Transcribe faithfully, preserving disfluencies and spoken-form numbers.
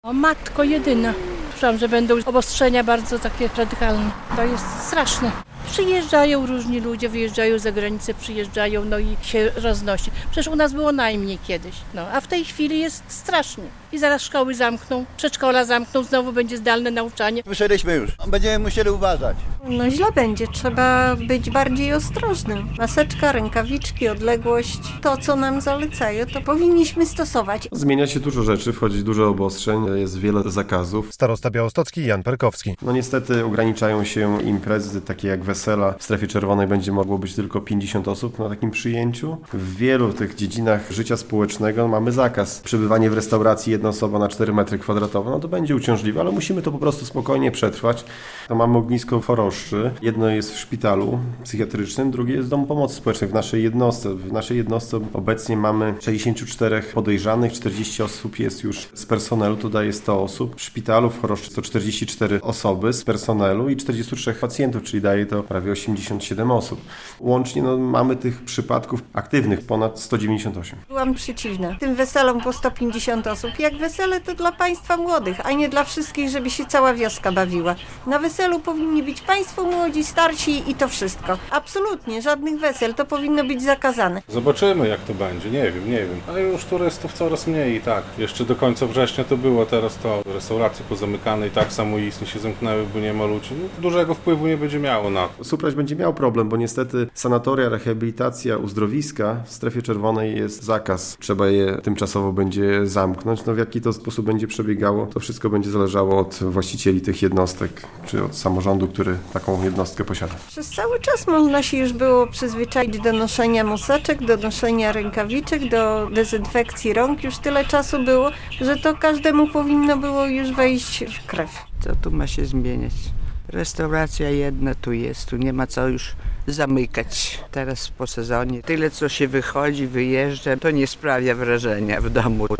O matko jedyna. Słyszałam, że będą obostrzenia bardzo takie radykalne. To jest straszne. Przyjeżdżają różni ludzie, wyjeżdżają za granicę, przyjeżdżają, no i się roznosi. Przecież u nas było najmniej kiedyś, no a w tej chwili jest strasznie. I zaraz szkoły zamkną, przedszkola zamkną, znowu będzie zdalne nauczanie. Wyszedliśmy już, będziemy musieli uważać. No źle będzie, trzeba być bardziej ostrożnym. Maseczka, rękawiczki, odległość, to co nam zalecają, to powinniśmy stosować. Zmienia się dużo rzeczy, wchodzi dużo obostrzeń, jest wiele zakazów. Starosta białostocki Jan Perkowski. No niestety ograniczają się imprezy takie jak wesela. W strefie czerwonej będzie mogło być tylko pięćdziesiąt osób na takim przyjęciu. W wielu tych dziedzinach życia społecznego mamy zakaz. Przebywanie w restauracji jedna osoba na cztery metry kwadratowe, no to będzie uciążliwe, ale musimy to po prostu spokojnie przetrwać. To mamy ognisko w Choroszczy. Jedno jest w szpitalu psychiatrycznym, drugie jest w Domu Pomocy Społecznej w naszej jednostce. W naszej jednostce obecnie mamy sześćdziesięciu czterech podejrzanych, czterdzieści osób jest już z personelu, to daje sto osób. W szpitalu w Choroszczy to czterdzieści cztery osoby z personelu i czterdziestu trzech pacjentów, czyli daje to prawie osiemdziesiąt siedem osób. Łącznie no, mamy tych przypadków aktywnych ponad sto dziewięćdziesiąt osiem. Byłam przeciwna. Tym weselom po sto pięćdziesiąt osób. Jak wesele to dla państwa młodych, a nie dla wszystkich, żeby się cała wioska bawiła. Na weselu powinni być państwo młodzi, starsi i to wszystko. Absolutnie, żadnych wesel, to powinno być zakazane. Zobaczymy jak to będzie, nie wiem, nie wiem. Ale już turystów coraz mniej i tak. Jeszcze do końca września to było, teraz to restauracje pozamykane i tak samoistnie się zamknęły, bo nie ma ludzi. No, dużego wpływu nie będzie miało na to. Supraś będzie miał problem, bo niestety sanatoria, rehabilitacja, uzdrowiska w strefie czerwonej jest zakaz. Trzeba je tymczasowo będzie zamknąć. No w jaki to sposób będzie przebiegało, to wszystko będzie zależało od właścicieli tych jednostek, czy od samorządu, który taką jednostkę posiada. Przez cały czas można się już było przyzwyczaić do noszenia maseczek, do noszenia rękawiczek, do dezynfekcji rąk. Już tyle czasu było, że to każdemu powinno było już wejść w krew. Co tu ma się zmieniać? Restauracja jedna tu jest, tu nie ma co już zamykać. Teraz po sezonie tyle co się wychodzi, wyjeżdża, to nie sprawia wrażenia w domu.